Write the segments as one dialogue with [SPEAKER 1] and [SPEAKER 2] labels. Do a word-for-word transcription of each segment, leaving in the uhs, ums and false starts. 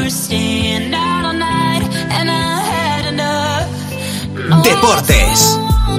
[SPEAKER 1] Deportes.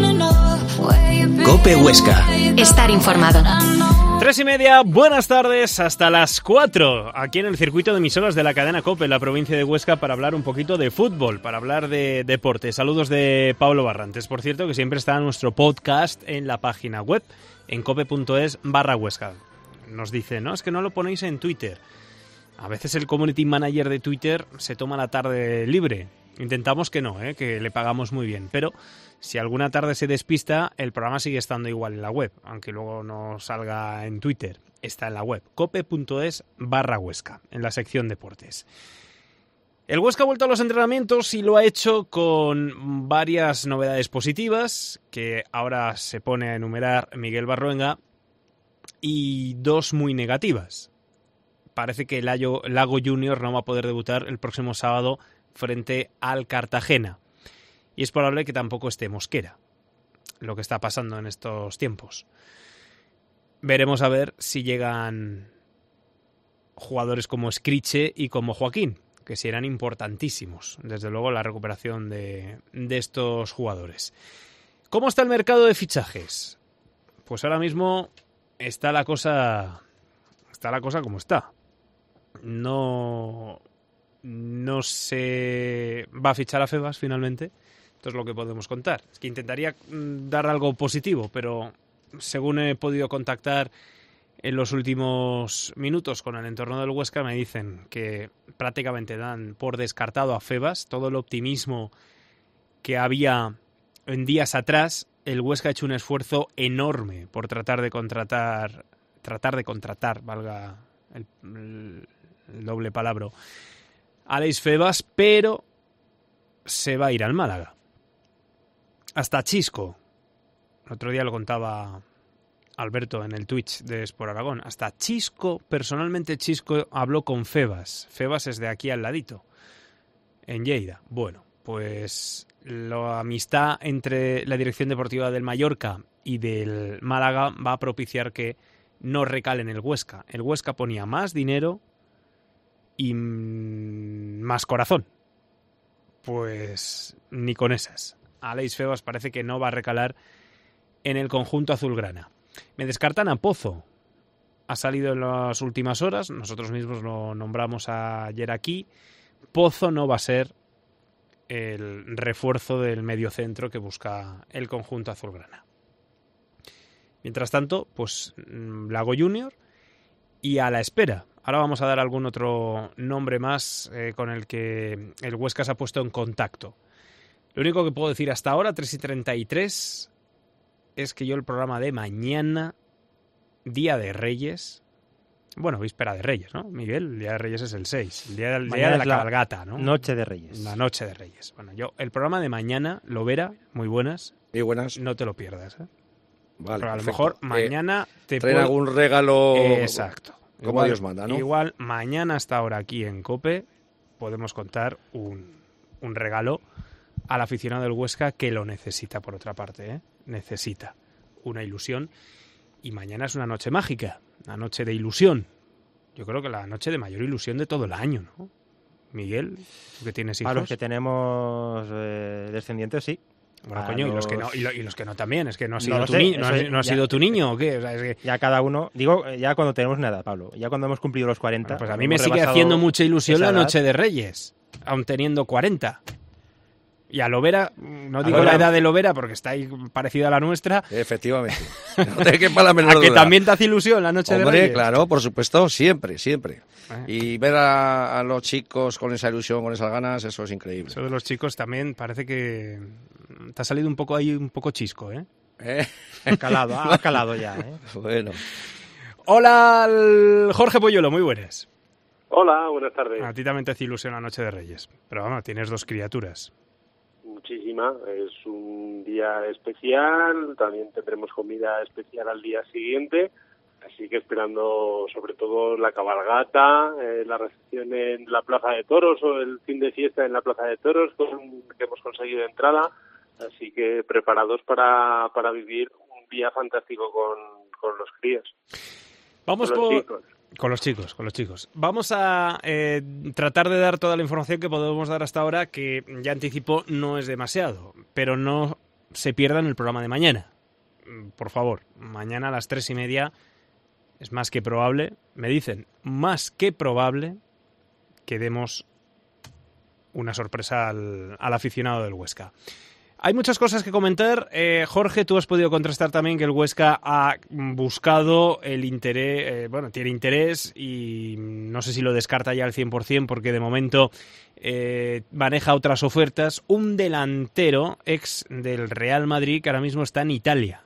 [SPEAKER 1] COPE Huesca.
[SPEAKER 2] Estar informado.
[SPEAKER 3] Tres y media, buenas tardes, hasta las cuatro, aquí en el circuito de emisoras de la cadena COPE en la provincia de Huesca para hablar un poquito de fútbol, para hablar de deporte. Saludos de Pablo Barrantes, por cierto, que siempre está nuestro podcast en la página web, en cope.es barra Huesca. Nos dice, no, es que no lo ponéis en Twitter. A veces el community manager de Twitter se toma la tarde libre. Intentamos que no, ¿eh? Que le pagamos muy bien, pero si alguna tarde se despista, el programa sigue estando igual en la web, aunque luego no salga en Twitter. Está en la web, cope.es barra Huesca, en la sección deportes. El Huesca ha vuelto a los entrenamientos y lo ha hecho con varias novedades positivas, que ahora se pone a enumerar Miguel Barruenga, y dos muy negativas. Parece que Lago, Lago Junior no va a poder debutar el próximo sábado frente al Cartagena. Y es probable que tampoco esté Mosquera, lo que está pasando en estos tiempos. Veremos a ver si llegan jugadores como Scriche y como Joaquín, que serán importantísimos, desde luego, la recuperación de, de estos jugadores. ¿Cómo está el mercado de fichajes? Pues ahora mismo está la cosa, está la cosa como está. No... No se va a fichar a Febas finalmente. Esto es lo que podemos contar. Es que intentaría dar algo positivo, pero según he podido contactar en los últimos minutos con el entorno del Huesca, me dicen que prácticamente dan por descartado a Febas. Todo el optimismo que había en días atrás, el Huesca ha hecho un esfuerzo enorme por tratar de contratar, tratar de contratar, valga el, el, el doble palabra, Alex Febas, pero se va a ir al Málaga. Hasta Chisco. El otro día lo contaba Alberto en el Twitch de Sport Aragón. Hasta Chisco, personalmente Chisco habló con Febas. Febas es de aquí al ladito, en Lleida. Bueno, pues la amistad entre la dirección deportiva del Mallorca y del Málaga va a propiciar que no recale en el Huesca. El Huesca ponía más dinero y más corazón. Pues ni con esas. Alex Febas parece que no va a recalar en el conjunto azulgrana. Me descartan a Pozo. Ha salido en las últimas horas, nosotros mismos lo nombramos ayer aquí. Pozo no va a ser el refuerzo del mediocentro que busca el conjunto azulgrana. Mientras tanto, pues Lago Junior y a la espera. Ahora vamos a dar algún otro nombre más eh, con el que el Huesca se ha puesto en contacto. Lo único que puedo decir hasta ahora, tres y treinta y tres, es que yo el programa de mañana, Día de Reyes, bueno, víspera de Reyes, ¿no, Miguel? El Día de Reyes es el seis, el día, el día de la cabalgata, ¿no?
[SPEAKER 4] Noche de Reyes.
[SPEAKER 3] La Noche de Reyes. Bueno, yo el programa de mañana, Lovera, muy buenas.
[SPEAKER 5] Muy buenas.
[SPEAKER 3] No te lo pierdas, ¿eh?
[SPEAKER 5] Vale,
[SPEAKER 3] pero a
[SPEAKER 5] perfecto.
[SPEAKER 3] lo mejor mañana
[SPEAKER 5] eh,
[SPEAKER 3] te
[SPEAKER 5] traen
[SPEAKER 3] puedo...
[SPEAKER 5] algún regalo.
[SPEAKER 3] Exacto.
[SPEAKER 5] Como
[SPEAKER 3] igual,
[SPEAKER 5] Dios manda, ¿no?
[SPEAKER 3] Igual mañana hasta ahora aquí en COPE podemos contar un, un regalo al aficionado del Huesca que lo necesita, por otra parte, ¿eh? Necesita una ilusión. Y mañana es una noche mágica, una noche de ilusión. Yo creo que la noche de mayor ilusión de todo el año, ¿no? Miguel, tú que tienes hijos.
[SPEAKER 4] A los que tenemos eh, descendientes, sí.
[SPEAKER 3] Bueno,
[SPEAKER 4] a
[SPEAKER 3] coño,
[SPEAKER 4] los...
[SPEAKER 3] y los que no, y, lo, y los que no también, es que no ha sido
[SPEAKER 4] no
[SPEAKER 3] tu,
[SPEAKER 4] sé,
[SPEAKER 3] ni, no ha,
[SPEAKER 4] es,
[SPEAKER 3] no ha
[SPEAKER 4] ya,
[SPEAKER 3] sido tu niño o qué, o sea, es que...
[SPEAKER 4] Ya cada uno, digo, ya cuando tenemos una edad, Pablo, ya cuando hemos cumplido los cuarenta...
[SPEAKER 3] Bueno, pues a mí me sigue haciendo mucha ilusión la noche de Reyes, aun teniendo cuarenta. Y a Lovera, no digo
[SPEAKER 5] Lovera,
[SPEAKER 3] la edad de Lovera porque está ahí parecida a la nuestra.
[SPEAKER 5] Efectivamente. No te quepa la menor
[SPEAKER 3] ¿A que
[SPEAKER 5] duda.
[SPEAKER 3] también te hace ilusión la noche
[SPEAKER 5] Hombre,
[SPEAKER 3] de Reyes?
[SPEAKER 5] claro, por supuesto, siempre, siempre.
[SPEAKER 3] Eh.
[SPEAKER 5] Y ver a, a los chicos con esa ilusión, con esas ganas, eso es increíble.
[SPEAKER 3] Eso de los chicos también parece que te ha salido un poco ahí, un poco chisco, ¿eh?
[SPEAKER 5] ¿Eh?
[SPEAKER 4] Ha calado, ha calado ya, ¿eh?
[SPEAKER 5] Bueno.
[SPEAKER 3] Hola, Jorge Polluelo, muy buenas.
[SPEAKER 6] Hola, buenas tardes.
[SPEAKER 3] A ti también te hace ilusión la noche de Reyes, pero vamos, tienes dos criaturas.
[SPEAKER 6] Muchísima, es un día especial, también tendremos comida especial al día siguiente, así que esperando sobre todo la cabalgata, eh, la recepción en la Plaza de Toros o el fin de fiesta en la Plaza de Toros, con, que hemos conseguido entrada, así que preparados para, para vivir un día fantástico con, con los críos.
[SPEAKER 3] Vamos
[SPEAKER 6] con los
[SPEAKER 3] por...
[SPEAKER 6] chicos.
[SPEAKER 3] Con los chicos, con los chicos. Vamos a eh, tratar de dar toda la información que podemos dar hasta ahora, que ya anticipo no es demasiado, pero no se pierdan el programa de mañana. Por favor, mañana a las tres y media es más que probable, me dicen, más que probable que demos una sorpresa al, al aficionado del Huesca. Hay muchas cosas que comentar. Eh, Jorge, tú has podido contrastar también que el Huesca ha buscado el interés, eh, bueno, tiene interés y no sé si lo descarta ya al cien por ciento porque de momento eh, maneja otras ofertas. Un delantero ex del Real Madrid que ahora mismo está en Italia.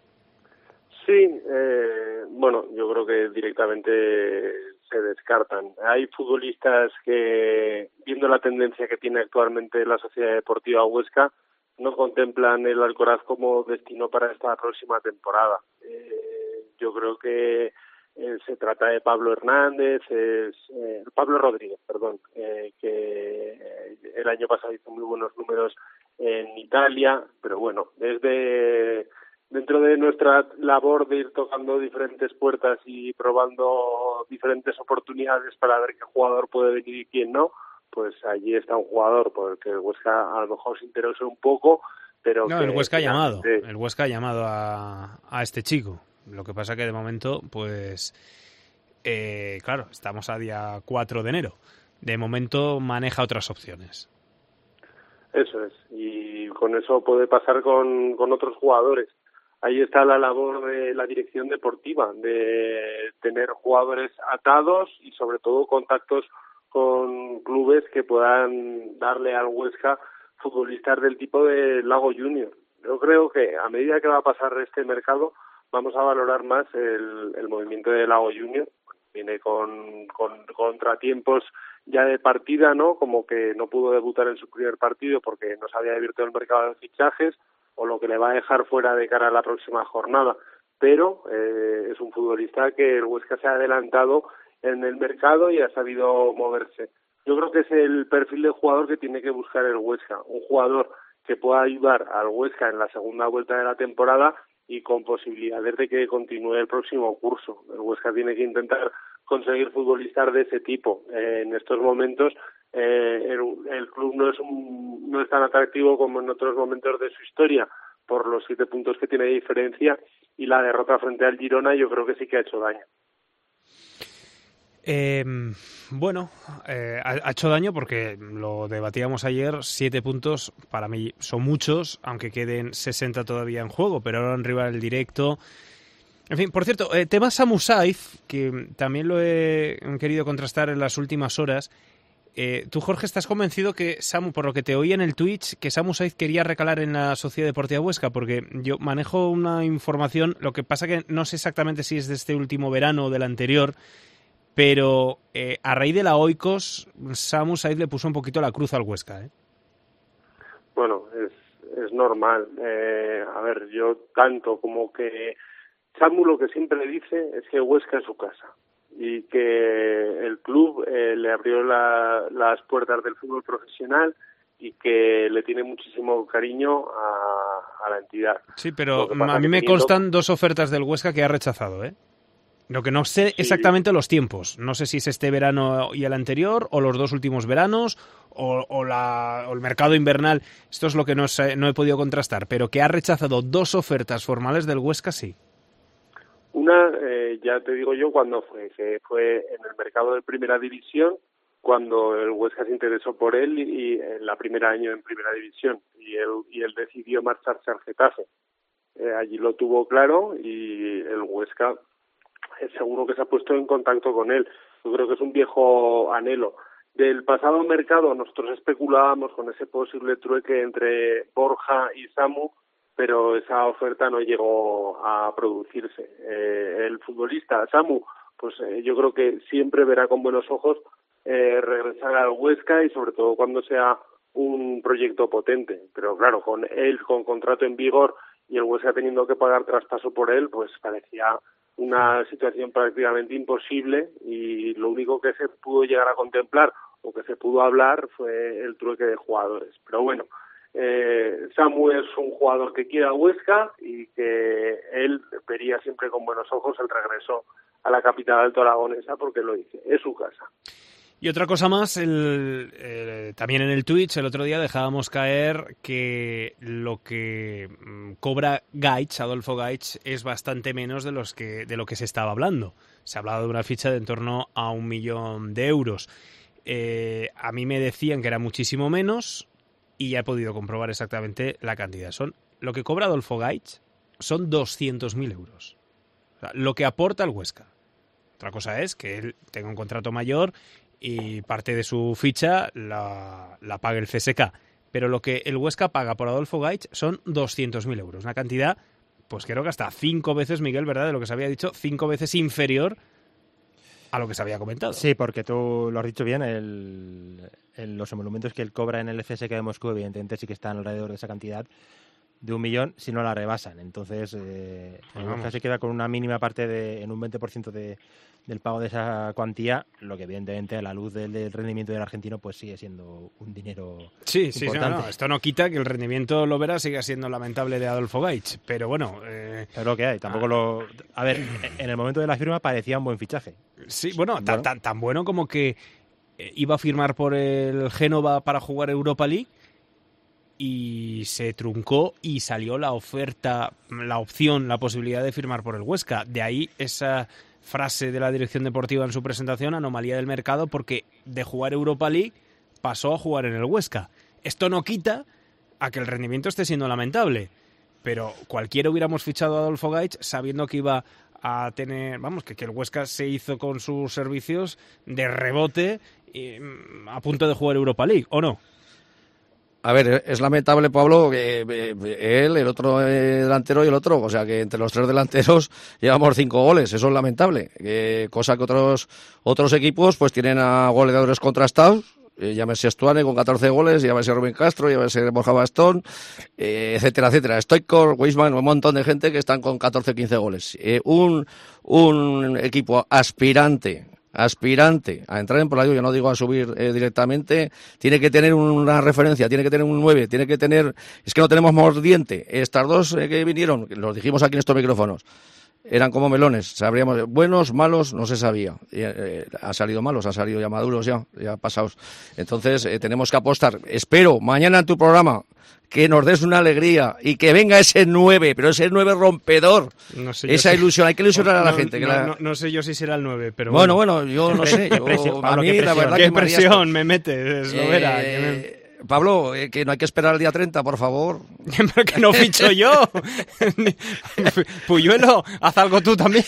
[SPEAKER 6] Sí, eh, bueno, yo creo que directamente se descartan. Hay futbolistas que, viendo la tendencia que tiene actualmente la Sociedad Deportiva Huesca, no contemplan el Alcoraz como destino para esta próxima temporada. Eh, yo creo que eh, se trata de Pablo Hernández, es, eh, Pablo Rodríguez, perdón, eh, que eh, el año pasado hizo muy buenos números en Italia, pero bueno, desde dentro de nuestra labor de ir tocando diferentes puertas y probando diferentes oportunidades para ver qué jugador puede venir y quién no, pues allí está un jugador por el que el Huesca a lo mejor se interesa un poco, pero
[SPEAKER 3] no,
[SPEAKER 6] que
[SPEAKER 3] el Huesca ha llamado,
[SPEAKER 6] finalmente...
[SPEAKER 3] el Huesca ha llamado a, a este chico. Lo que pasa que de momento, pues, eh, claro, estamos a día cuatro de enero. De momento maneja otras opciones.
[SPEAKER 6] Eso es, y con eso puede pasar con, con otros jugadores. Ahí está la labor de la dirección deportiva, de tener jugadores atados y sobre todo contactos con clubes que puedan darle al Huesca futbolistas del tipo de Lago Junior. Yo creo que a medida que va a pasar este mercado vamos a valorar más el, el movimiento de Lago Junior. Viene con, con contratiempos ya de partida, ¿no? Como que no pudo debutar en su primer partido porque no se había abierto el mercado de fichajes, o lo que le va a dejar fuera de cara a la próxima jornada. Pero eh, es un futbolista que el Huesca se ha adelantado en el mercado y ha sabido moverse. Yo creo que es el perfil de jugador que tiene que buscar el Huesca, un jugador que pueda ayudar al Huesca en la segunda vuelta de la temporada y con posibilidades de que continúe el próximo curso. El Huesca tiene que intentar conseguir futbolistas de ese tipo. Eh, en estos momentos eh, el, el club no es un, no es tan atractivo como en otros momentos de su historia por los siete puntos que tiene de diferencia, y la derrota frente al Girona yo creo que sí que ha hecho daño.
[SPEAKER 3] Eh, bueno, eh, ha, ha hecho daño porque lo debatíamos ayer, siete puntos para mí son muchos, aunque queden sesenta todavía en juego, pero ahora en rival directo. En fin, por cierto, eh, tema Samu Saiz, que también lo he querido contrastar en las últimas horas. Eh, tú, Jorge, estás convencido que Samu, por lo que te oí en el Twitch, que Samu Saiz quería recalar en la Sociedad Deportiva Huesca, porque yo manejo una información, lo que pasa que no sé exactamente si es de este último verano o del anterior, pero eh, a raíz de la Oikos, Samu Saiz le puso un poquito la cruz al Huesca, ¿eh?
[SPEAKER 6] Bueno, es, es normal. Eh, a ver, yo tanto como que Samu lo que siempre dice es que Huesca es su casa y que el club eh, le abrió la, las puertas del fútbol profesional y que le tiene muchísimo cariño a, a la entidad.
[SPEAKER 3] Sí, pero
[SPEAKER 6] a
[SPEAKER 3] mí me
[SPEAKER 6] teniendo...
[SPEAKER 3] constan dos ofertas del Huesca que ha rechazado, ¿eh? Lo que no sé sí. exactamente los tiempos. No sé si es este verano y el anterior, o los dos últimos veranos, o, o, la, o el mercado invernal. Esto es lo que no, sé, no he podido contrastar, pero que ha rechazado dos ofertas formales del Huesca, sí.
[SPEAKER 6] Una, eh, ya te digo yo cuándo fue, que fue en el mercado de Primera División, cuando el Huesca se interesó por él y, y en la primera año en Primera División, y él, y él decidió marcharse al Getafe. Eh, allí lo tuvo claro y el Huesca seguro que se ha puesto en contacto con él. Yo creo que es un viejo anhelo. Del pasado mercado nosotros especulábamos con ese posible trueque entre Borja y Samu, pero esa oferta no llegó a producirse. Eh, el futbolista Samu, pues eh, yo creo que siempre verá con buenos ojos eh, regresar al Huesca y sobre todo cuando sea un proyecto potente. Pero claro, con él con contrato en vigor y el Huesca teniendo que pagar traspaso por él, pues parecía una situación prácticamente imposible, y lo único que se pudo llegar a contemplar o que se pudo hablar fue el trueque de jugadores. Pero bueno, eh, Samu es un jugador que quiere a Huesca y que él vería siempre con buenos ojos el regreso a la capital aragonesa porque lo dice, es su casa.
[SPEAKER 3] Y otra cosa más, el, eh, también en el Twitch el otro día dejábamos caer que lo que mm, cobra Gaich, Adolfo Gaich, es bastante menos de, los que, de lo que se estaba hablando. Se ha hablado de una ficha de en torno a un millón de euros. Eh, a mí me decían que era muchísimo menos y ya he podido comprobar exactamente la cantidad. Son, lo que cobra Adolfo Gaich son doscientos mil euros. O sea, lo que aporta el Huesca. Otra cosa es que él tenga un contrato mayor y parte de su ficha la, la pague el C S K. Pero lo que el Huesca paga por Adolfo Gaich son doscientos mil euros. Una cantidad, pues creo que hasta cinco veces, Miguel, ¿verdad? De lo que se había dicho, cinco veces inferior a lo que se había comentado.
[SPEAKER 4] Sí, porque tú lo has dicho bien, el, el, los emolumentos que él cobra en el C S K de Moscú, evidentemente sí que están alrededor de esa cantidad, de un millón, si no la rebasan. Entonces, eh, el Huesca se queda con una mínima parte, de, en un veinte por ciento de, del pago de esa cuantía, lo que evidentemente a la luz del, del rendimiento del argentino pues sigue siendo un dinero
[SPEAKER 3] sí, sí,
[SPEAKER 4] importante.
[SPEAKER 3] Sí, no, esto no quita que el rendimiento, lo verá, siga siendo lamentable de Adolfo Gaich, pero bueno... Eh,
[SPEAKER 4] es lo que hay, tampoco ah, lo... A ver, en el momento de la firma parecía un buen fichaje.
[SPEAKER 3] Sí, bueno, bueno. Tan, tan, tan bueno como que iba a firmar por el Génova para jugar Europa League y se truncó y salió la oferta, la opción, la posibilidad de firmar por el Huesca. De ahí esa frase de la dirección deportiva en su presentación, anomalía del mercado, porque de jugar Europa League pasó a jugar en el Huesca. Esto no quita a que el rendimiento esté siendo lamentable, pero cualquiera hubiéramos fichado a Adolfo Gaich sabiendo que iba a tener, vamos, que, que el Huesca se hizo con sus servicios de rebote y, a punto de jugar Europa League, ¿o no?
[SPEAKER 5] A ver, es lamentable, Pablo, que eh, él, el otro eh, delantero y el otro, o sea que entre los tres delanteros llevamos cinco goles, eso es lamentable, eh, cosa que otros otros equipos pues tienen a goleadores contrastados, eh, llámese Stuane con catorce goles, llámese Rubén Castro, llámese Borja Bastón, eh, etcétera, etcétera, Stoichkov, Weisman, un montón de gente que están con catorce, quince goles. Eh, un, un equipo aspirante aspirante a entrar en Por la Liga, yo no digo a subir eh, directamente, tiene que tener una referencia, tiene que tener un nueve, tiene que tener, es que no tenemos mordiente. Estas dos eh, que vinieron, los dijimos aquí en estos micrófonos, eran como melones, sabríamos, buenos, malos, no se sabía. Eh, eh, han salido malos, han salido ya maduros, ya, ya pasados. Entonces eh, tenemos que apostar. Espero mañana en tu programa que nos des una alegría y que venga ese nueve, pero ese nueve rompedor,
[SPEAKER 3] no sé
[SPEAKER 5] esa
[SPEAKER 3] si...
[SPEAKER 5] ilusión, hay que ilusionar a la
[SPEAKER 3] no,
[SPEAKER 5] gente. Que
[SPEAKER 3] no,
[SPEAKER 5] la...
[SPEAKER 3] no, no sé yo si será el nueve, pero
[SPEAKER 5] bueno.
[SPEAKER 3] Bueno,
[SPEAKER 5] bueno, yo no sé, yo,
[SPEAKER 4] presión,
[SPEAKER 5] a mí la verdad
[SPEAKER 3] ¿Qué
[SPEAKER 5] que
[SPEAKER 3] presión me mete, es lo verá,
[SPEAKER 5] eh,
[SPEAKER 3] que me...
[SPEAKER 5] Pablo, eh, que no hay que esperar al día treinta, por favor.
[SPEAKER 3] Pero que no ficho yo. Puyuelo, haz algo tú también.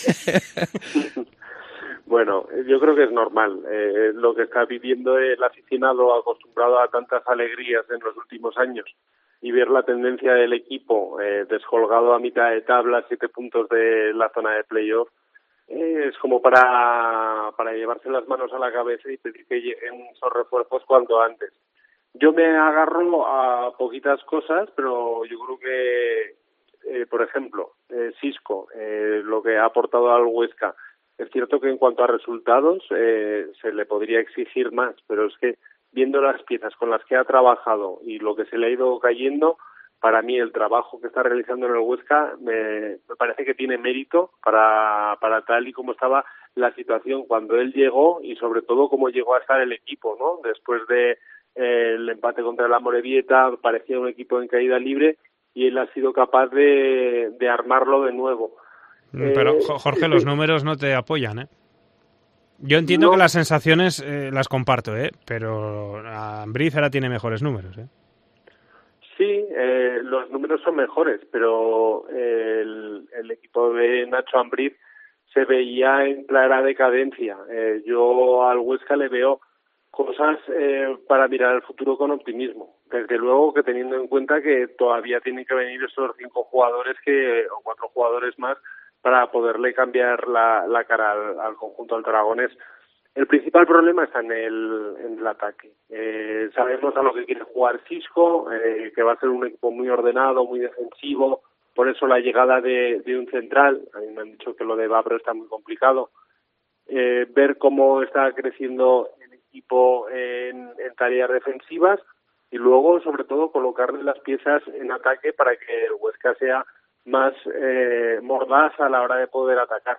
[SPEAKER 6] Bueno, yo creo que es normal. Eh, lo que está viviendo el aficionado acostumbrado a tantas alegrías en los últimos años y ver la tendencia del equipo eh, descolgado a mitad de tabla, siete puntos de la zona de playoff, eh, es como para, para llevarse las manos a la cabeza y pedir que lleguen esos refuerzos cuanto antes. Yo me agarro a poquitas cosas, pero yo creo que, eh, por ejemplo, eh, Xisco, eh, lo que ha aportado al Huesca, es cierto que en cuanto a resultados eh, se le podría exigir más, pero es que viendo las piezas con las que ha trabajado y lo que se le ha ido cayendo, para mí el trabajo que está realizando en el Huesca me, me parece que tiene mérito para, para tal y como estaba la situación cuando él llegó y sobre todo cómo llegó a estar el equipo, ¿no? Después de el empate contra la Amorebieta, parecía un equipo en caída libre y él ha sido capaz de, de armarlo de nuevo.
[SPEAKER 3] Pero, eh, Jorge, los números no te apoyan, ¿eh? Yo entiendo no. que las sensaciones eh, las comparto, ¿eh? Pero Ambriz ahora tiene mejores números, ¿eh?
[SPEAKER 6] Sí, eh, los números son mejores, pero el, el equipo de Nacho Ambriz se veía en clara decadencia. Eh, yo al Huesca le veo cosas eh, para mirar al futuro con optimismo. Desde luego que teniendo en cuenta que todavía tienen que venir esos cinco jugadores que o cuatro jugadores más para poderle cambiar la, la cara al, al conjunto altaragonés. El principal problema está en el, en el ataque. Eh, sabemos a lo que quiere jugar Xisco, eh, que va a ser un equipo muy ordenado, muy defensivo, por eso la llegada de, de un central, a mí me han dicho que lo de Babro está muy complicado, eh, ver cómo está creciendo el equipo en, en tareas defensivas y luego, sobre todo, colocarle las piezas en ataque para que el Huesca sea más eh, mordaz a la hora de poder atacar.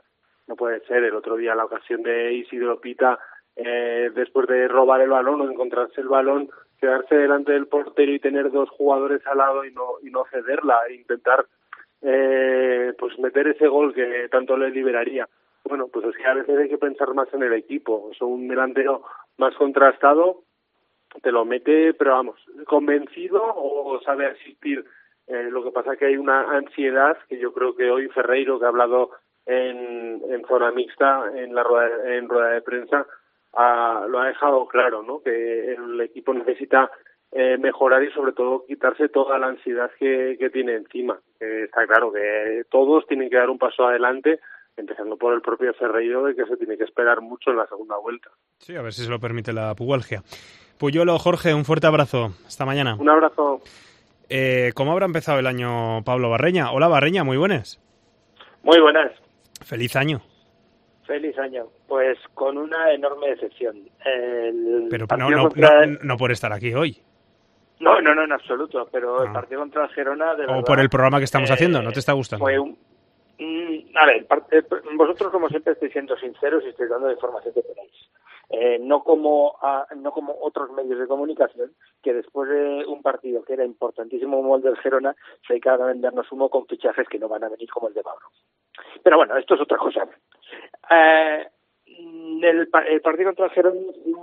[SPEAKER 6] no puede ser. El otro día la ocasión de Isidro Pita, eh, después de robar el balón o encontrarse el balón, quedarse delante del portero y tener dos jugadores al lado y no y no cederla, e intentar eh, pues meter ese gol que tanto le liberaría. Bueno, pues es que a veces hay que pensar más en el equipo. Es un delantero más contrastado, te lo mete, pero vamos, convencido o sabe asistir. Eh, lo que pasa es que hay una ansiedad que yo creo que hoy Ferreiro, que ha hablado en, en zona mixta, en la rueda, en rueda de prensa, ha, lo ha dejado claro, ¿no? Que el equipo necesita eh, mejorar y sobre todo quitarse toda la ansiedad que, que tiene encima. Eh, está claro que todos tienen que dar un paso adelante, empezando por el propio Ferreiro, de que se tiene que esperar mucho en la segunda vuelta.
[SPEAKER 3] Sí, a ver si se lo permite la pubalgia. Puyuelo, Jorge, un fuerte abrazo. Hasta mañana.
[SPEAKER 6] Un abrazo.
[SPEAKER 3] Eh, ¿Cómo habrá empezado el año Pablo Barreña? Hola, Barreña, muy buenas.
[SPEAKER 1] Muy buenas.
[SPEAKER 3] Feliz año.
[SPEAKER 1] Feliz año. Pues con una enorme decepción. El
[SPEAKER 3] Pero no, no,
[SPEAKER 1] contra...
[SPEAKER 3] no, no por estar aquí hoy.
[SPEAKER 1] No, no, no, en absoluto. Pero
[SPEAKER 3] Ah.
[SPEAKER 1] el partido contra el Girona... De
[SPEAKER 3] o
[SPEAKER 1] verdad,
[SPEAKER 3] por el programa que estamos
[SPEAKER 1] eh,
[SPEAKER 3] haciendo, ¿no te está gustando?
[SPEAKER 1] Fue un... Mm, a ver, vosotros como siempre estáis siendo sinceros y estáis dando la información que tenéis. Eh, no como a, no como otros medios de comunicación que después de un partido que era importantísimo como el del Girona se dedican a vendernos humo con fichajes que no van a venir como el de Pablo. Pero bueno, esto es otra cosa. Eh, el, el partido contra el Girona...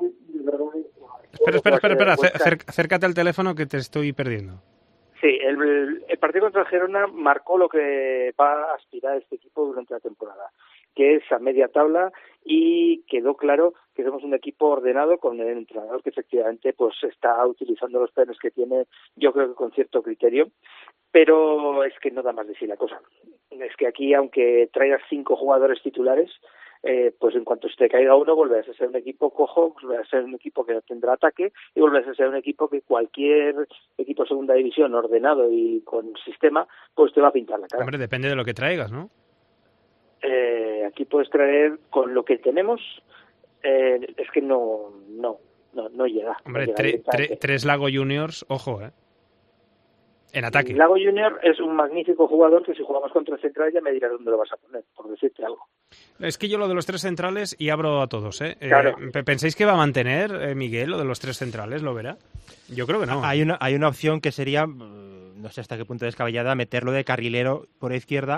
[SPEAKER 3] Espera, espera, espera, espera. Acércate al teléfono que te estoy perdiendo.
[SPEAKER 1] Sí, el, el partido contra el Girona marcó lo que va a aspirar este equipo durante la temporada, que es a media tabla, y quedó claro que somos un equipo ordenado con el entrenador que efectivamente pues está utilizando los planes que tiene, yo creo que con cierto criterio, pero es que no da más de sí la cosa. Es que aquí, aunque traigas cinco jugadores titulares, eh, pues en cuanto se te caiga uno, volverás a ser un equipo cojo, volverás a ser un equipo que no tendrá ataque y volverás a ser un equipo que cualquier equipo de segunda división ordenado y con sistema, pues te va a pintar la cara.
[SPEAKER 3] Hombre, depende de lo que traigas, ¿no?
[SPEAKER 1] Eh, aquí puedes traer con lo que tenemos, eh, es que no, no, no, no llega.
[SPEAKER 3] Hombre,
[SPEAKER 1] no llega
[SPEAKER 3] tre, tre, tres Lago Juniors, ojo, ¿eh? En ataque.
[SPEAKER 1] Lago Junior es un magnífico jugador que si jugamos contra el central ya me dirás dónde lo vas a poner, por decirte algo.
[SPEAKER 3] Es que yo lo de los tres centrales, y abro a todos, ¿eh?
[SPEAKER 1] Claro.
[SPEAKER 3] eh ¿Pensáis que va a mantener eh, Miguel lo de los tres centrales? ¿Lo verá? Yo creo que no.
[SPEAKER 4] Hay una, hay una opción que sería, no sé hasta qué punto descabellada, meterlo de carrilero por izquierda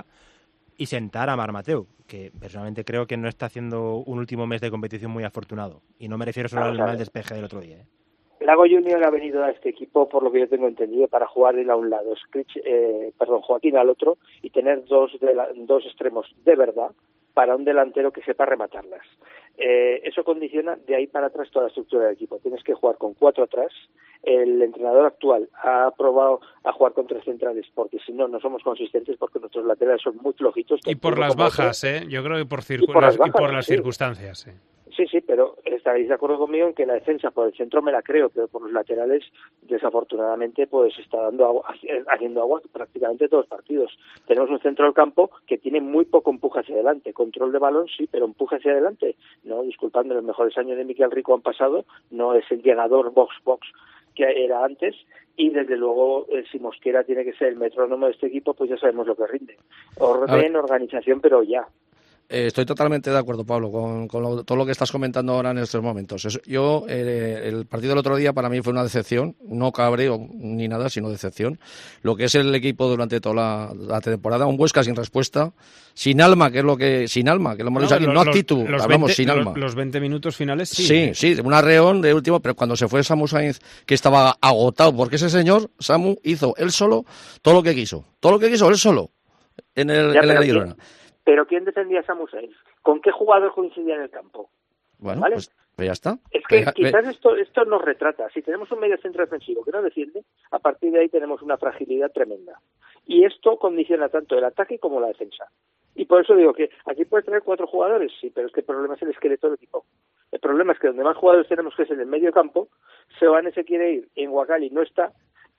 [SPEAKER 4] y sentar a Marc Mateu, que personalmente creo que no está haciendo un último mes de competición muy afortunado. Y no me refiero solo al mal despeje del otro día, ¿eh?
[SPEAKER 1] Lago Junior ha venido a este equipo, por lo que yo tengo entendido, para jugar él a un lado, Scritch, eh, perdón, Joaquín al otro, y tener dos, de la, dos extremos de verdad para un delantero que sepa rematarlas. Eh, eso condiciona de ahí para atrás toda la estructura del equipo. Tienes que jugar con cuatro atrás. El entrenador actual ha probado a jugar con tres centrales porque si no, no somos consistentes porque nuestros laterales son muy flojitos.
[SPEAKER 3] Y por las bajas, otro. ¿eh? Yo creo que por, circu-
[SPEAKER 1] y por las, bajas,
[SPEAKER 3] y por las
[SPEAKER 1] sí.
[SPEAKER 3] circunstancias, ¿eh?
[SPEAKER 1] Sí, sí, pero estaréis de acuerdo conmigo en que la defensa por el centro me la creo, pero por los laterales, desafortunadamente, pues está dando agua, haciendo agua prácticamente todos los partidos. Tenemos un centro del campo que tiene muy poco empuje hacia adelante. Control de balón, sí, pero empuje hacia adelante. No, disculpadme, los mejores años de Miquel Rico han pasado, no es el llegador box-box que era antes, y desde luego, eh, si Mosquera tiene que ser el metrónomo de este equipo, pues ya sabemos lo que rinde. Orden, organización, pero ya.
[SPEAKER 5] Eh, estoy totalmente de acuerdo, Pablo, con, con lo, todo lo que estás comentando ahora en estos momentos. Es, yo, eh, el partido del otro día para mí fue una decepción, no cabreo ni nada, sino decepción. Lo que es el equipo durante toda la, la temporada, un Huesca sin respuesta, sin alma, que es lo que, sin alma, que lo hemos dicho aquí, no actitud,
[SPEAKER 3] los
[SPEAKER 5] hablamos
[SPEAKER 3] veinte,
[SPEAKER 5] sin alma.
[SPEAKER 3] Los, los veinte minutos finales sí.
[SPEAKER 5] Sí, sí, un arreón de último, pero cuando se fue Samu Sainz, que estaba agotado, porque ese señor, Samu, hizo él solo todo lo que quiso, todo lo que quiso él solo, en el,
[SPEAKER 1] ya,
[SPEAKER 5] en el Girona.
[SPEAKER 1] ¿Pero quién defendía a Samu Sainz? ¿Con qué jugador coincidía en el campo?
[SPEAKER 5] Bueno,
[SPEAKER 1] ¿vale?
[SPEAKER 5] pues, pues ya está.
[SPEAKER 1] Es que
[SPEAKER 5] Ve,
[SPEAKER 1] quizás
[SPEAKER 5] ve.
[SPEAKER 1] esto esto nos retrata. Si tenemos un medio centro defensivo que no defiende, a partir de ahí tenemos una fragilidad tremenda. Y esto condiciona tanto el ataque como la defensa. Y por eso digo que aquí puedes tener cuatro jugadores, sí, pero es que el problema es el esqueleto del equipo. El problema es que donde más jugadores tenemos, que es en el medio campo, Seoane se quiere ir, en Wakali no está,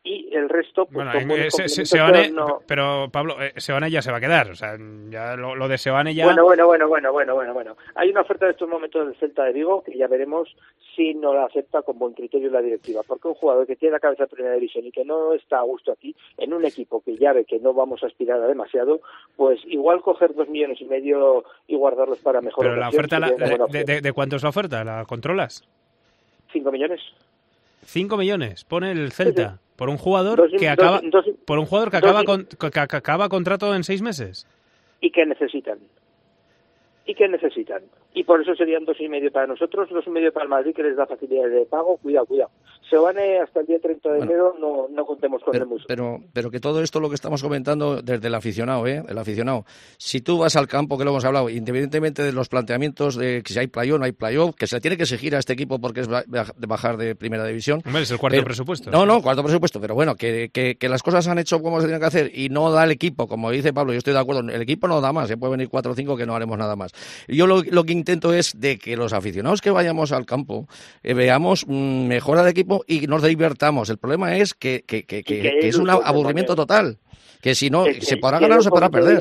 [SPEAKER 1] y el resto pues
[SPEAKER 3] bueno,
[SPEAKER 1] son
[SPEAKER 3] eh, se, se,
[SPEAKER 1] complementos,
[SPEAKER 3] Seoane,
[SPEAKER 1] pero, no...
[SPEAKER 3] pero Pablo, eh, Seoane ya se va a quedar, o sea, ya lo, lo de Seoane ya...
[SPEAKER 1] Bueno, bueno, bueno, bueno, bueno, bueno, bueno. Hay una oferta de estos momentos del Celta de Vigo que ya veremos si no la acepta con buen criterio la directiva, porque un jugador que tiene la cabeza de primera división y que no está a gusto aquí, en un equipo que ya ve que no vamos a aspirar a demasiado, pues igual coger dos millones y medio y guardarlos para mejor
[SPEAKER 3] Pero la oferta, la, de,
[SPEAKER 1] opción.
[SPEAKER 3] de, de cuánto es la oferta? ¿La controlas?
[SPEAKER 1] Cinco millones.
[SPEAKER 3] Cinco millones, pone el Celta, sí, sí. por un jugador
[SPEAKER 1] dos,
[SPEAKER 3] que
[SPEAKER 1] dos,
[SPEAKER 3] acaba,
[SPEAKER 1] dos,
[SPEAKER 3] por un jugador que
[SPEAKER 1] dos,
[SPEAKER 3] acaba, con, que, que acaba contrato en seis meses.
[SPEAKER 1] Y que necesitan. Y que necesitan. Y por eso serían dos y medio para nosotros, dos y medio para el Madrid, que les da facilidades de pago. Cuidado, cuidado. Seoane hasta el día treinta de bueno, enero no, no contemos con
[SPEAKER 5] pero,
[SPEAKER 1] el muso.
[SPEAKER 5] Pero, pero que todo esto lo que estamos comentando desde el aficionado, ¿eh? El aficionado. Si tú vas al campo, que lo hemos hablado, independientemente de los planteamientos de que si hay playoff o no hay playoff, que se le tiene que exigir a este equipo porque es de bajar de primera división.
[SPEAKER 3] Hombre, es el cuarto
[SPEAKER 5] pero,
[SPEAKER 3] presupuesto.
[SPEAKER 5] No, no, cuarto presupuesto, pero bueno, que, que, que las cosas se han hecho como se tienen que hacer y no da el equipo, como dice Pablo, yo estoy de acuerdo, el equipo no da más, se puede venir cuatro o cinco que no haremos nada más. Yo lo, lo que intento es de que los aficionados que vayamos al campo eh, veamos mmm, mejora de equipo y nos divertamos. El problema es que, que, que, que, que, que es un aburrimiento total. Que si no, es que, se podrá ganar o se podrá perder.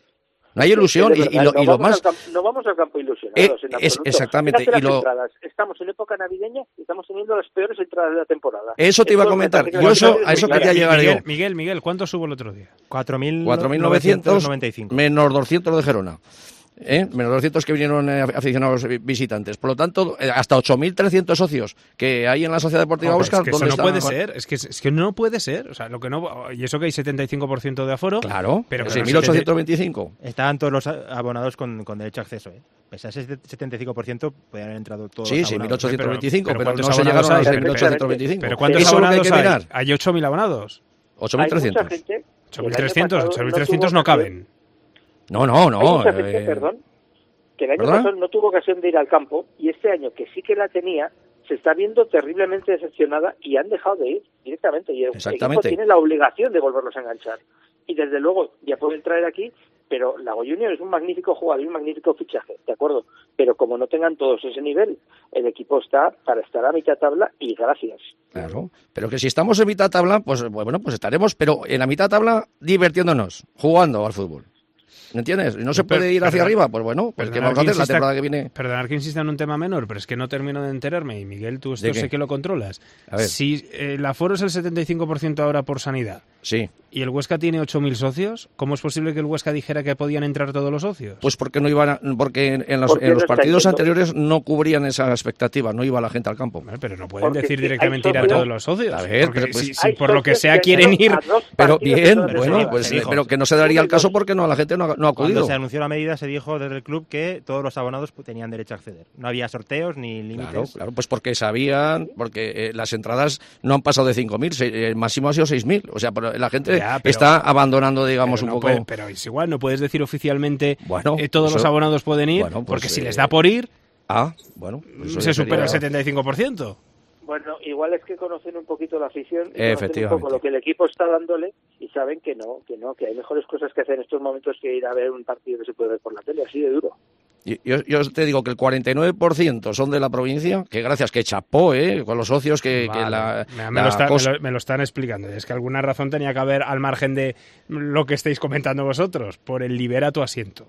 [SPEAKER 5] No hay ilusión.
[SPEAKER 1] Es que,
[SPEAKER 5] y, y, lo,
[SPEAKER 1] no
[SPEAKER 5] y lo más.
[SPEAKER 1] Campo, no vamos al campo ilusionados.
[SPEAKER 5] Eh, es, exactamente.
[SPEAKER 1] Y
[SPEAKER 5] lo...
[SPEAKER 1] entradas. Estamos en época navideña y estamos teniendo las peores entradas de la temporada.
[SPEAKER 5] Eso te iba a comentar. Yo eso, a eso quería llegar
[SPEAKER 3] Miguel,
[SPEAKER 5] yo.
[SPEAKER 3] Miguel, Miguel, ¿cuánto subo el otro día?
[SPEAKER 4] cuatro mil
[SPEAKER 5] novecientos
[SPEAKER 4] noventa y cinco.
[SPEAKER 5] Menos doscientos de Gerona. ¿Eh? Menos doscientos que vinieron eh, aficionados visitantes. Por lo tanto, eh, hasta ocho mil trescientos socios que hay en la Sociedad Deportiva
[SPEAKER 3] oh,
[SPEAKER 5] Óscar.
[SPEAKER 3] Es que eso no está... puede ser, es que, es que no puede ser. O sea, lo que no, y eso que hay setenta y cinco por ciento de aforo.
[SPEAKER 5] Claro,
[SPEAKER 3] pero
[SPEAKER 5] seis mil ochocientos veinticinco.
[SPEAKER 4] Estaban todos los abonados con, con derecho a acceso. ¿eh? Pese a ese setenta y cinco por ciento, podían haber entrado todos.
[SPEAKER 5] Sí,
[SPEAKER 4] los
[SPEAKER 5] sí, mil ochocientos veinticinco,
[SPEAKER 3] pero,
[SPEAKER 5] pero,
[SPEAKER 3] pero
[SPEAKER 5] no se llegaron a los seis mil ochocientos veinticinco.
[SPEAKER 3] ¿Pero cuántos
[SPEAKER 5] eso
[SPEAKER 3] abonados
[SPEAKER 5] es lo que hay? Que
[SPEAKER 3] hay?
[SPEAKER 5] mirar.
[SPEAKER 3] Hay ocho mil abonados.
[SPEAKER 5] ocho mil trescientos.
[SPEAKER 3] ocho mil trescientos, ocho mil trescientos no caben.
[SPEAKER 5] No, no, no.
[SPEAKER 1] Hay mucha gente, eh... perdón, que el año
[SPEAKER 5] ¿Verdad?
[SPEAKER 1] pasado no tuvo ocasión de ir al campo y este año que sí que la tenía se está viendo terriblemente decepcionada y han dejado de ir directamente y el equipo tiene la obligación de volverlos a enganchar y desde luego ya pueden traer aquí, pero Lago Junior es un magnífico jugador y un magnífico fichaje, de acuerdo, pero como no tengan todos ese nivel, el equipo está para estar a mitad tabla y gracias.
[SPEAKER 5] Claro, pero que si estamos en mitad tabla, pues bueno, pues estaremos, pero en la mitad tabla divirtiéndonos, jugando al fútbol. ¿Me entiendes? ¿No se puede ir hacia arriba? Pues bueno, pues ¿qué vamos a hacer la temporada que viene?
[SPEAKER 3] Perdonar que insista en un tema menor, pero es que no termino de enterarme, y Miguel, tú esto sé que lo controlas.
[SPEAKER 5] A ver.
[SPEAKER 3] Si eh, el aforo es el setenta y cinco por ciento ahora por sanidad,
[SPEAKER 5] sí,
[SPEAKER 3] y el Huesca tiene ocho mil socios, ¿cómo es posible que el Huesca dijera que podían entrar todos los socios?
[SPEAKER 5] Pues porque no iban a, porque en, en los, en los partidos anteriores no cubrían esa expectativa, no iba la gente al campo.
[SPEAKER 3] Bueno, pero no pueden porque decir directamente ir a todos los socios.
[SPEAKER 5] A ver,
[SPEAKER 3] porque
[SPEAKER 5] pero pues,
[SPEAKER 3] si, si por lo que sea quieren ir...
[SPEAKER 5] Pero bien, bueno, pues pero que no se daría el caso porque no la gente no ha, no ha acudido.
[SPEAKER 4] Cuando se anunció la medida se dijo desde el club que todos los abonados tenían derecho a acceder. No había sorteos ni límites.
[SPEAKER 5] Claro, claro, pues porque sabían, porque eh, las entradas no han pasado de cinco mil, el máximo ha sido seis mil. O sea, la gente ya, pero, está abandonando, digamos,
[SPEAKER 3] no
[SPEAKER 5] un poco...
[SPEAKER 3] Puede, pero es igual, no puedes decir oficialmente
[SPEAKER 5] bueno,
[SPEAKER 3] eh, todos
[SPEAKER 5] eso,
[SPEAKER 3] los abonados pueden ir,
[SPEAKER 5] bueno, pues,
[SPEAKER 3] porque si
[SPEAKER 5] eh,
[SPEAKER 3] les da por ir,
[SPEAKER 5] ah, bueno,
[SPEAKER 3] eso se supera sería... el setenta y cinco por ciento.
[SPEAKER 1] Bueno, igual es que conocen un poquito la afición y
[SPEAKER 5] conocen
[SPEAKER 1] un poco lo que el equipo está dándole y saben que no, que no, que hay mejores cosas que hacer en estos momentos que ir a ver un partido que se puede ver por la tele, así de duro.
[SPEAKER 5] Yo, yo te digo que el cuarenta y nueve por ciento son de la provincia, que gracias, que chapó, ¿eh? Con los socios que, vale. que la...
[SPEAKER 3] Me, me,
[SPEAKER 5] la
[SPEAKER 3] lo está,
[SPEAKER 5] cosa...
[SPEAKER 3] me, lo, me lo están explicando. Es que alguna razón tenía que haber al margen de lo que estáis comentando vosotros, por el libera tu asiento.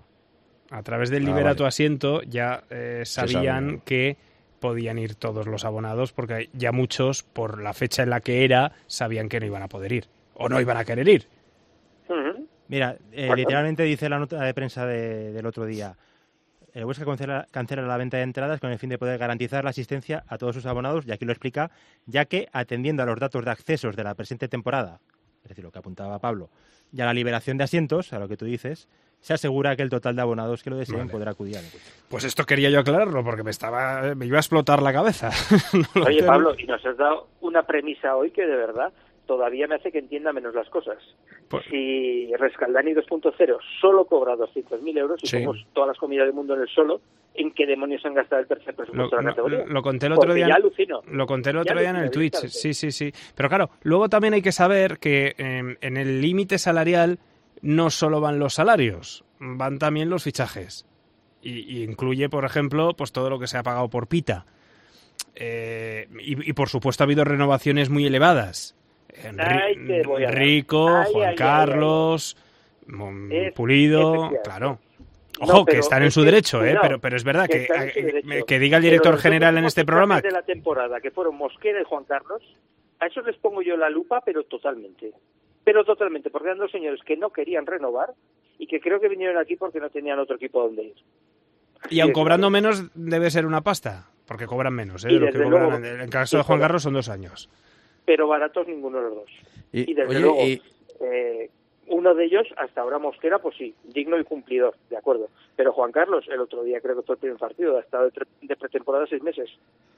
[SPEAKER 3] A través del libera ah, vale. tu asiento ya eh, sabían que podían ir todos los abonados, porque ya muchos, por la fecha en la que era, sabían que no iban a poder ir, o no iban a querer ir.
[SPEAKER 1] Uh-huh.
[SPEAKER 4] Mira, eh, bueno. literalmente dice la nota de prensa de, del otro día, el Huesca cancela, cancela la venta de entradas con el fin de poder garantizar la asistencia a todos sus abonados, y aquí lo explica, ya que, atendiendo a los datos de accesos de la presente temporada, es decir, lo que apuntaba Pablo, y a la liberación de asientos, a lo que tú dices, se asegura que el total de abonados que lo deseen vale. podrá acudir al encuentro.
[SPEAKER 3] Pues esto quería yo aclararlo, porque me estaba me iba a explotar la cabeza.
[SPEAKER 1] no Oye, Pablo, y nos has dado una premisa hoy que de verdad todavía me hace que entienda menos las cosas. Pues, si Rescaldani dos punto cero solo cobra doscientos mil euros y sí. somos todas las comidas del mundo en el solo, ¿en qué demonios han gastado el tercer presupuesto
[SPEAKER 3] lo,
[SPEAKER 1] de la categoría?
[SPEAKER 3] Lo, lo conté el otro
[SPEAKER 1] Porque
[SPEAKER 3] día.
[SPEAKER 1] Ya alucino.
[SPEAKER 3] Lo conté el otro
[SPEAKER 1] ya
[SPEAKER 3] día en el Twitch. Sí, sí, sí. Pero claro, luego también hay que saber que eh, en el límite salarial no solo van los salarios, van también los fichajes. Y, y incluye, por ejemplo, pues todo lo que se ha pagado por Pita. Eh, y, y por supuesto ha habido renovaciones muy elevadas. Enri- Rico, ay, Juan ay, Carlos, ay, ay. Pulido, claro. Ojo, no, que están en su derecho, ¿eh? No, pero, pero es verdad que, que, que, que diga el director general en este programa...
[SPEAKER 1] de la temporada, que fueron Mosquera y Juan Carlos, a eso les pongo yo la lupa, pero totalmente. Pero totalmente, porque eran dos señores que no querían renovar y que creo que vinieron aquí porque no tenían otro equipo donde ir.
[SPEAKER 3] Así y aun cobrando claro. menos, debe ser una pasta, porque cobran menos, ¿eh? Lo que cobran, luego, en el caso de Juan Carlos son dos años.
[SPEAKER 1] Pero baratos ninguno de los dos.
[SPEAKER 5] Y,
[SPEAKER 1] y desde
[SPEAKER 5] oye,
[SPEAKER 1] luego...
[SPEAKER 5] Y...
[SPEAKER 1] Eh, uno de ellos, hasta ahora Mosquera, pues sí, digno y cumplidor, de acuerdo. Pero Juan Carlos, el otro día creo que fue el primer partido, ha estado de, tre- de pretemporada seis meses.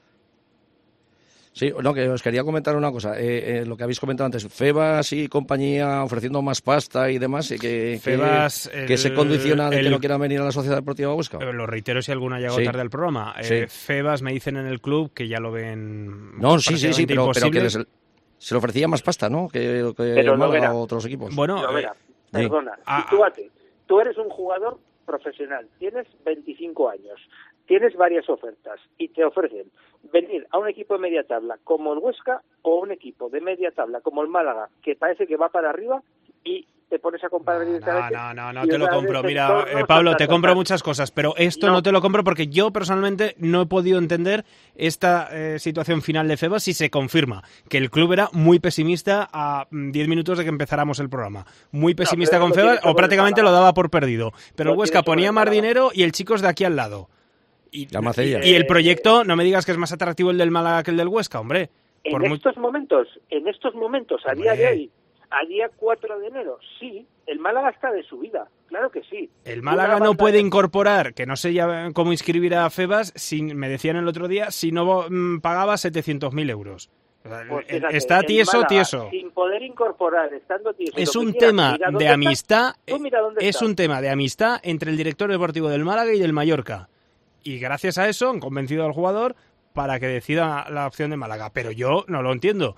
[SPEAKER 5] Sí, no, que os quería comentar una cosa. Eh, eh, lo que habéis comentado antes, Febas y compañía ofreciendo más pasta y demás, y que,
[SPEAKER 3] Febas,
[SPEAKER 5] que,
[SPEAKER 3] el,
[SPEAKER 5] que se condiciona de
[SPEAKER 3] el,
[SPEAKER 5] que no quieran venir a la Sociedad Deportiva Huesca.
[SPEAKER 3] Lo reitero si alguno ha llegado
[SPEAKER 5] sí.
[SPEAKER 3] tarde al programa.
[SPEAKER 5] Sí.
[SPEAKER 3] Eh, Febas me dicen en el club que ya lo ven.
[SPEAKER 5] No, sí, sí, sí, pero, pero que les, se le ofrecía más pasta, ¿no? Que, que
[SPEAKER 1] pero no
[SPEAKER 5] Málaga o otros equipos.
[SPEAKER 3] Bueno,
[SPEAKER 1] no, mira,
[SPEAKER 3] eh,
[SPEAKER 1] perdona,
[SPEAKER 3] ah,
[SPEAKER 1] sitúate. Tú eres un jugador profesional, tienes veinticinco años, tienes varias ofertas y te ofrecen venir a un equipo de media tabla como el Huesca o un equipo de media tabla como el Málaga, que parece que va para arriba, y te pones a comparar directamente.
[SPEAKER 3] No, no, no, no te lo compro. Mira, eh, Pablo, te compro muchas cosas, pero esto no. no te lo compro porque yo personalmente no he podido entender esta eh, situación final de Febas si se confirma que el club era muy pesimista a diez minutos de que empezáramos el programa. Muy pesimista no, con Febas o prácticamente lo daba por perdido. Pero no el Huesca ponía más dinero y el chico es de aquí al lado. Y, y, y el proyecto, no me digas que es más atractivo el del Málaga que el del Huesca, hombre.
[SPEAKER 1] En
[SPEAKER 3] por
[SPEAKER 1] estos
[SPEAKER 3] muy...
[SPEAKER 1] momentos, en estos momentos, a
[SPEAKER 3] hombre.
[SPEAKER 1] día de hoy, a día cuatro de enero, sí, el Málaga está de subida, claro que sí.
[SPEAKER 3] El Málaga no puede de... incorporar, que no sé ya cómo inscribir a Febas, sin, me decían el otro día, si no mmm, pagaba setecientos mil euros.
[SPEAKER 1] Pues fíjate,
[SPEAKER 3] está tieso,
[SPEAKER 1] Málaga,
[SPEAKER 3] tieso.
[SPEAKER 1] Sin poder incorporar, estando tieso.
[SPEAKER 3] Es un tema de amistad, es
[SPEAKER 1] está.
[SPEAKER 3] un tema de amistad entre el director deportivo del Málaga y del Mallorca. Y gracias a eso han convencido al jugador para que decida la opción de Málaga. Pero yo no lo entiendo.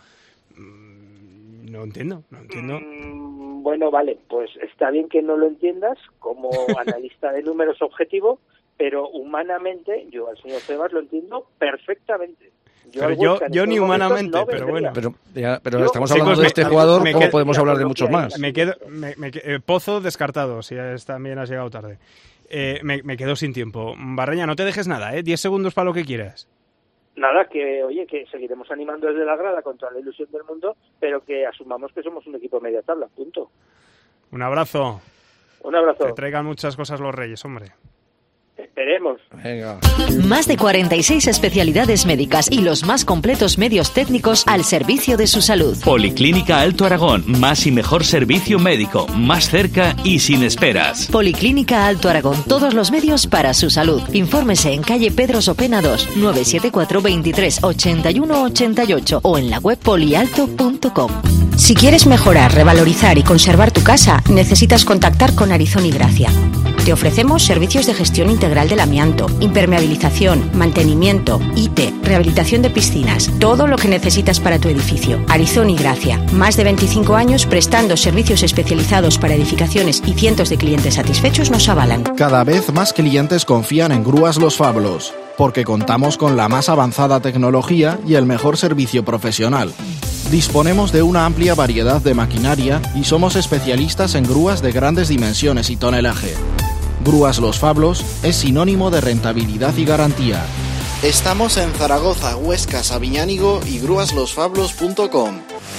[SPEAKER 3] No entiendo, no entiendo.
[SPEAKER 1] Mm, bueno, vale, pues está bien que no lo entiendas como analista de números objetivo, pero humanamente yo al señor Febas lo entiendo perfectamente.
[SPEAKER 3] Yo pero yo, yo ni humanamente, no pero bueno.
[SPEAKER 5] Pero, ya, pero yo,
[SPEAKER 3] chicos,
[SPEAKER 5] estamos hablando de este
[SPEAKER 3] me,
[SPEAKER 5] jugador,
[SPEAKER 3] me
[SPEAKER 5] ¿cómo
[SPEAKER 3] quedo,
[SPEAKER 5] podemos hablar de muchos más?
[SPEAKER 3] Me quedo, me, me, eh, Pozo descartado, si es, también has llegado tarde. Eh, me, me quedo sin tiempo. Barreña, no te dejes nada, ¿eh? Diez segundos para lo que quieras.
[SPEAKER 1] Nada, que oye, que seguiremos animando desde la grada contra la ilusión del mundo, pero que asumamos que somos un equipo media tabla, punto.
[SPEAKER 3] Un abrazo.
[SPEAKER 1] Un abrazo.
[SPEAKER 3] Que traigan muchas cosas los Reyes, hombre.
[SPEAKER 1] Esperemos.
[SPEAKER 5] Venga.
[SPEAKER 2] Más de cuarenta y seis especialidades médicas y los más completos medios técnicos al servicio de su salud.
[SPEAKER 7] Policlínica Alto Aragón, más y mejor servicio médico, más cerca y sin esperas.
[SPEAKER 2] Policlínica Alto Aragón, todos los medios para su salud. Infórmese en calle Pedro Sopena dos, nueve siete cuatro, veintitrés, ochenta y uno, ochenta y ocho o en la web polialto punto com.
[SPEAKER 8] Si quieres mejorar, revalorizar y conservar tu casa, necesitas contactar con Arizón y Gracia. Te ofrecemos servicios de gestión integral del amianto, impermeabilización, mantenimiento, I T, rehabilitación de piscinas, todo lo que necesitas para tu edificio. Arizón y Gracia, más de veinticinco años prestando servicios especializados para edificaciones y cientos de clientes satisfechos nos avalan.
[SPEAKER 9] Cada vez más clientes confían en Grúas Los Fablos, porque contamos con la más avanzada tecnología y el mejor servicio profesional. Disponemos de una amplia variedad de maquinaria y somos especialistas en grúas de grandes dimensiones y tonelaje. Grúas Los Fablos es sinónimo de rentabilidad y garantía. Estamos en Zaragoza, Huesca, Sabiñánigo y grúas los fablos punto com.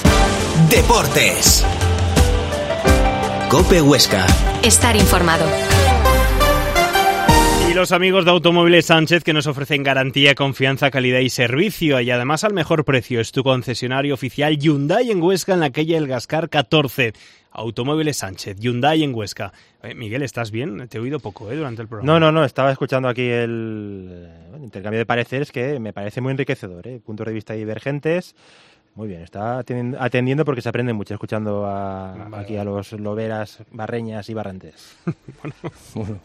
[SPEAKER 10] Deportes. COPE Huesca.
[SPEAKER 8] Estar informado.
[SPEAKER 3] Y los amigos de Automóviles Sánchez, que nos ofrecen garantía, confianza, calidad y servicio, y además al mejor precio. Es tu concesionario oficial Hyundai en Huesca, en la calle El Gascar catorce. Automóviles Sánchez, Hyundai en Huesca. Eh, Miguel, ¿estás bien? Te he oído poco ¿eh? durante el programa.
[SPEAKER 4] No, no, no, estaba escuchando aquí el, el intercambio de pareceres, que me parece muy enriquecedor, ¿eh? Puntos de vista divergentes. Muy bien, está atendiendo porque se aprende mucho escuchando a, vale, aquí a los loberas, barreñas y barrantes.
[SPEAKER 3] Bueno,
[SPEAKER 4] bueno.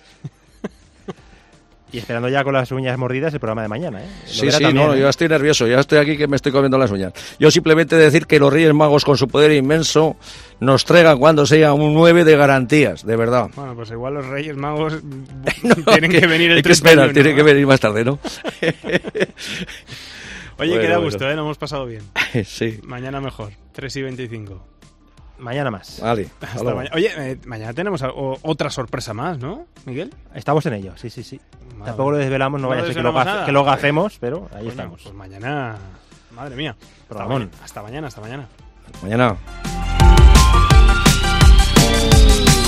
[SPEAKER 4] Y esperando ya con las uñas mordidas el programa de mañana, ¿eh?
[SPEAKER 5] Sí, sí, también, no, ¿eh? Yo estoy nervioso, ya estoy aquí que me estoy comiendo las uñas. Yo simplemente decir que los Reyes Magos, con su poder inmenso, nos traigan cuando sea un nueve de garantías, de verdad.
[SPEAKER 3] Bueno, pues igual los Reyes Magos no, tienen que, que venir el
[SPEAKER 5] hay que esperar, tienen que venir más tarde, ¿no?
[SPEAKER 3] Oye,
[SPEAKER 5] Bueno,
[SPEAKER 3] que da
[SPEAKER 5] bueno.
[SPEAKER 3] gusto, ¿eh? Lo hemos pasado bien.
[SPEAKER 5] Sí.
[SPEAKER 3] Mañana mejor, tres y veinticinco.
[SPEAKER 4] Mañana más.
[SPEAKER 5] Vale.
[SPEAKER 3] Hasta mañana. Oye, eh, mañana tenemos algo- otra sorpresa más, ¿no, Miguel?
[SPEAKER 4] Estamos en ello, sí, sí, sí.
[SPEAKER 3] Madre
[SPEAKER 4] Tampoco lo desvelamos, no,
[SPEAKER 3] no
[SPEAKER 4] vaya a ser que lo,
[SPEAKER 3] desvelamos
[SPEAKER 4] gafe-
[SPEAKER 3] nada.
[SPEAKER 4] que lo gafemos, pero ahí
[SPEAKER 3] Coño,
[SPEAKER 4] estamos.
[SPEAKER 3] Pues mañana, madre mía. Hasta
[SPEAKER 4] Programón.
[SPEAKER 3] mañana, hasta mañana, hasta mañana.
[SPEAKER 5] Mañana.